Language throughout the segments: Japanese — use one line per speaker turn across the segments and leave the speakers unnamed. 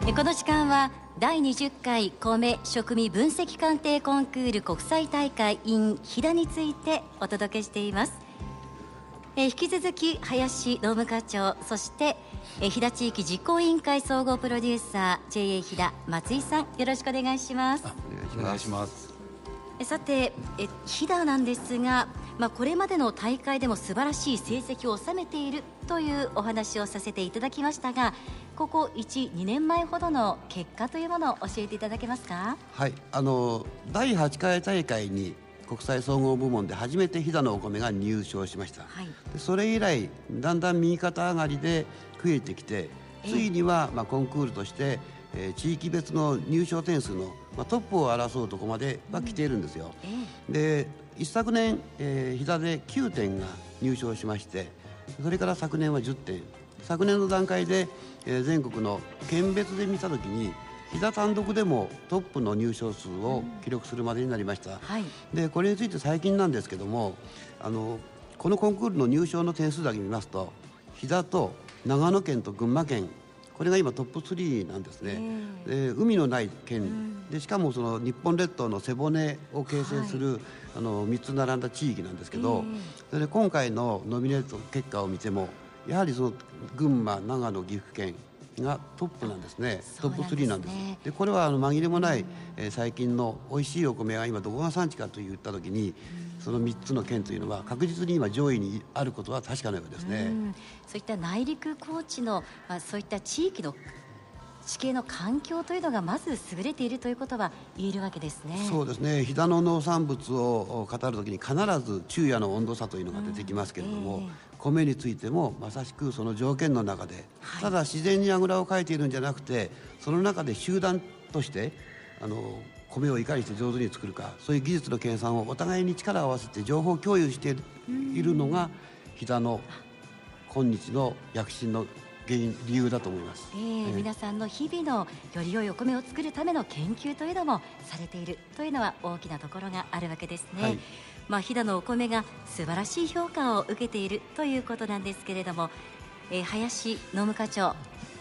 この時間は第20回米食味分析鑑定コンクール国際大会 in 飛騨についてお届けしています。引き続き林農務課長、そして飛騨地域実行委員会総合プロデューサー JA 飛騨松井さん、よろしくお願いします。
お願いします。
さて飛騨なんですが、これまでの大会でも素晴らしい成績を収めているというお話をさせていただきましたが、ここ 1,2 年前ほどの結果というものを教えていただけますか。
はい、第8回大会に国際総合部門で初めて飛騨のお米が入賞しました、はい、でそれ以来だんだん右肩上がりで増えてきて、ついにはコンクールとして地域別の入賞点数のトップを争うところまでは来ているんですよ、で一昨年、飛騨で9点が入賞しまして、それから昨年は10点、昨年の段階で、全国の県別で見たときに飛騨単独でもトップの入賞数を記録するまでになりました、はい、でこれについて最近なんですけども、このコンクールの入賞の点数だけ見ますと、飛騨と長野県と群馬県、これが今トップ3なんですね、で海のない県で、しかもその日本列島の背骨を形成する、3つ並んだ地域なんですけど、それで今回のノミネート結果を見ても、やはりその群馬、長野、岐阜県がトップなんですね。トップ3なんです。でこれは紛れもない、最近の美味しいお米が今どこが産地かといったときに、その3つの県というのは確実に今上位にあることは確かなようですね。
そういった内陸高地の、そういった地域の地形の環境というのがまず優れているということは言えるわけですね。
そうですね。飛騨の農産物を語るときに必ず昼夜の温度差というのが出てきますけれども、米についてもまさしくその条件の中で、ただ自然にあぐらをかいているんじゃなくて、その中で集団として米をいかにして上手に作るか、そういう技術の研鑽をお互いに力を合わせて情報共有しているのが飛騨の今日の躍進の理由だと思います、
皆さんの日々のより良いお米を作るための研究というのもされているというのは大きなところがあるわけですね、飛騨のお米が素晴らしい評価を受けているということなんですけれども、林農務課長、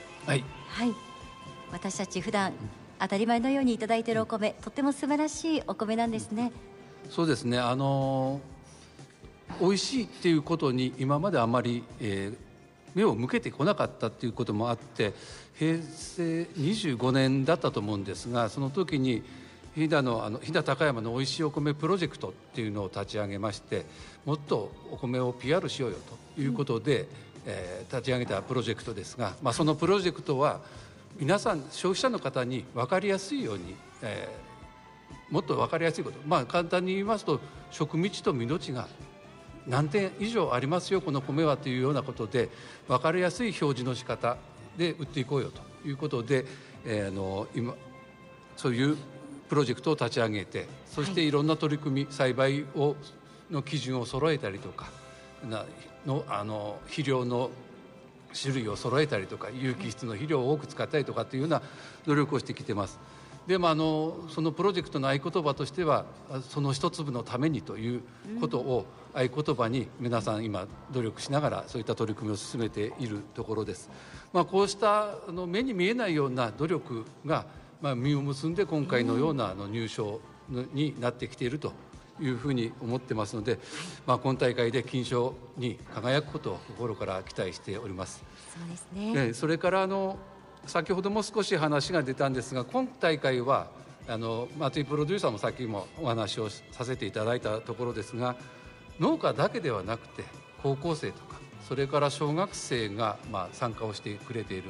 私たち普段当たり前のようにいただいているお米、とっても素晴らしいお米なんですね。
そうですね、美味しいっていうことに今まであまり、目を向けてこなかったっていうこともあって、平成25年だったと思うんですが、その時に飛騨高山の美味しいお米プロジェクトっていうのを立ち上げまして、もっとお米を PR しようよということで、立ち上げたプロジェクトですが、そのプロジェクトは皆さん消費者の方に分かりやすいように、もっと分かりやすいこと、簡単に言いますと、食味と実の地が何点以上ありますよこの米はというようなことで、分かりやすい表示の仕方で売っていこうよということで、今そういうプロジェクトを立ち上げて、そしていろんな取り組み、栽培の基準を揃えたりとか肥料の種類を揃えたりとか、有機質の肥料を多く使ったりとかというような努力をしてきてます。でもそのプロジェクトの合言葉としては、その一粒のためにということを合言葉に皆さん今努力しながら、そういった取り組みを進めているところです。こうした目に見えないような努力が実を結んで、今回のような入賞になってきているというふうに思ってますので、今大会で金賞に輝くことを心から期待しております。
そうですね。
それから先ほども少し話が出たんですが、今大会は松井プロデューサーもさっきもお話をさせていただいたところですが、農家だけではなくて高校生とか、それから小学生が参加をしてくれている、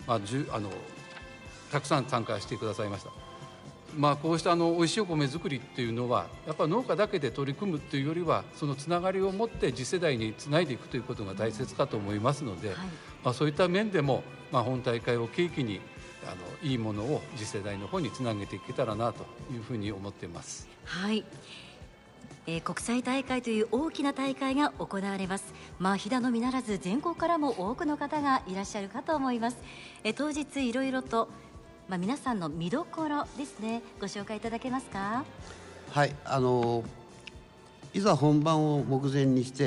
たくさん参加してくださいました。こうした美味しいお米作りっていうのは、やっぱり農家だけで取り組むっていうよりは、そのつながりを持って次世代につないでいくということが大切かと思いますので、そういった面でも、本大会を契機にいいものを次世代の方につなげていけたらなというふうに思っています。
国際大会という大きな大会が行われます。飛騨のみならず全国からも多くの方がいらっしゃるかと思います。当日いろいろと、皆さんの見どころですね、ご紹介いただけますか。
いざ本番を目前にして、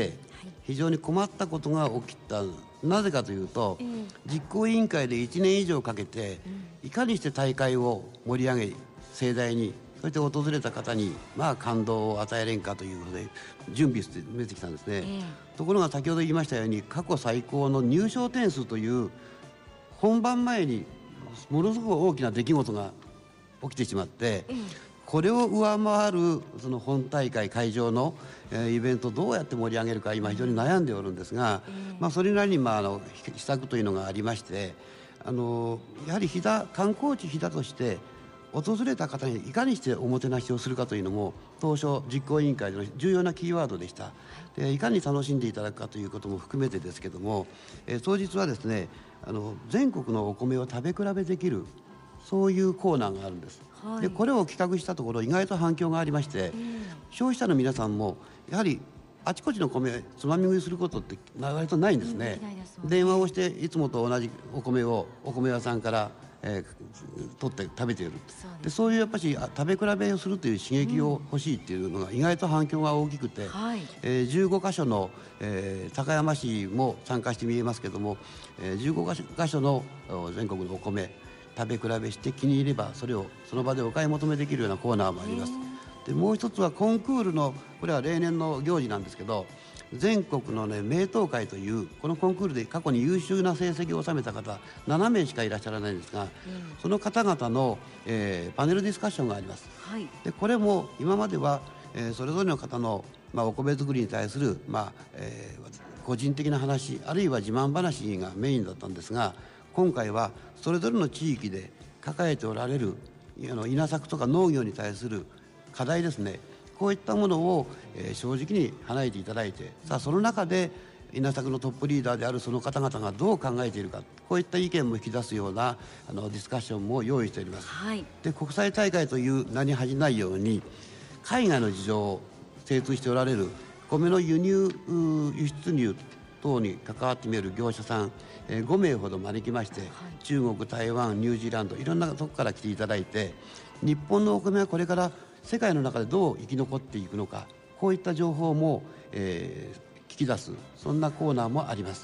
非常に困ったことが起きた。なぜかというと、実行委員会で1年以上かけて、いかにして大会を盛り上げ盛大に、そして訪れた方に感動を与えれんかということで準備して出てきたんですね、ところが先ほど言いましたように、過去最高の入賞点数という本番前にものすごく大きな出来事が起きてしまって、これを上回るその本大会会場のイベントをどうやって盛り上げるか、今非常に悩んでおるんですが、それなりに秘策というのがありまして、やはり観光地飛騨として訪れた方にいかにしておもてなしをするかというのも当初実行委員会での重要なキーワードでした。でいかに楽しんでいただくかということも含めてですけども、当日はですね、全国のお米を食べ比べできる、そういうコーナーがあるんです、でこれを企画したところ意外と反響がありまして、消費者の皆さんもやはりあちこちの米つまみ食いすることって割とないんですね、電話をしていつもと同じお米をお米屋さんから取って食べている。そういうやっぱり食べ比べをするという刺激を欲しいっていうのが意外と反響が大きくて、15カ所の、高山市も参加して見えますけども、15カ所の全国のお米食べ比べして気に入ればそれをその場でお買い求めできるようなコーナーもあります。でもう一つはコンクールの、これは例年の行事なんですけど、全国の、名東会というこのコンクールで過去に優秀な成績を収めた方7名しかいらっしゃらないんですが、その方々の、パネルディスカッションがあります、でこれも今までは、それぞれの方の、お米作りに対する、個人的な話あるいは自慢話がメインだったんですが、今回はそれぞれの地域で抱えておられる稲作とか農業に対する課題ですね、こういったものを、正直に話えていただいて、さあその中で稲作のトップリーダーであるその方々がどう考えているか、こういった意見も引き出すようなディスカッションも用意しております、で国際大会という名に恥じないように海外の事情を精通しておられる米の輸入輸出入等に関わってみえる業者さん、5名ほど招きまして、中国、台湾、ニュージーランドいろんなとこから来ていただいて、日本のお米はこれから世界の中でどう生き残っていくのか、こういった情報も、聞き出す、そんなコーナーもあります。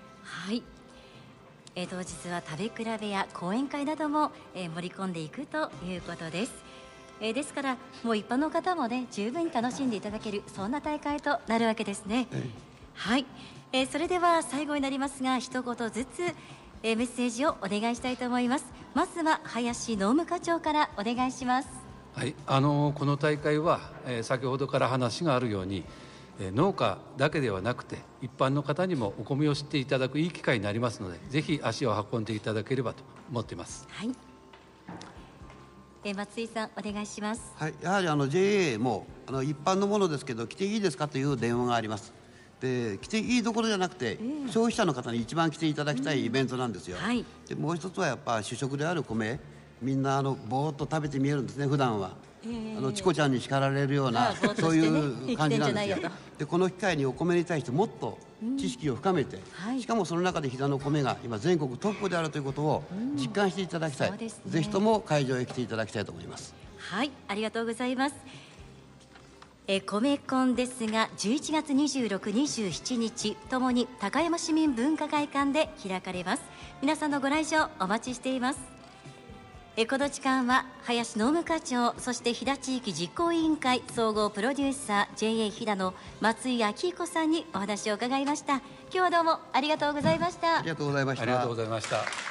当日は食べ比べや講演会なども、盛り込んでいくということです。ですからもう一般の方もね十分に楽しんでいただける、そんな大会となるわけですね。それでは最後になりますが一言ずつ、メッセージをお願いしたいと思います。まずは林農務課長からお願いします。
この大会は、先ほどから話があるように、農家だけではなくて一般の方にもお米を知っていただくいい機会になりますので、ぜひ足を運んでいただければと思っています。
松井さんお願いします。
やはりJA も一般のものですけど来ていいですかという電話があります。で来ていいどころじゃなくて、消費者の方に一番来ていただきたいイベントなんですよ、でもう一つはやっぱ主食である米、みんなぼーっと食べて見えるんですね普段は、チコちゃんに叱られるような、そういう感じなんですよ。でこの機会にお米に対してもっと知識を深めて、しかもその中で飛騨の米が今全国トップであるということを実感していただきたい、ぜひとも会場へ来ていただきたいと思います。
ありがとうございます。米コンですが11月26、27日ともに高山市民文化会館で開かれます。皆さんのご来場お待ちしています。この時間は林農務課長、そして飛騨地域実行委員会総合プロデューサー JA 飛騨の松井明彦さんにお話を伺いました。今日はどうもありがとうございました。
ありがとうございました。
ありがとうございました。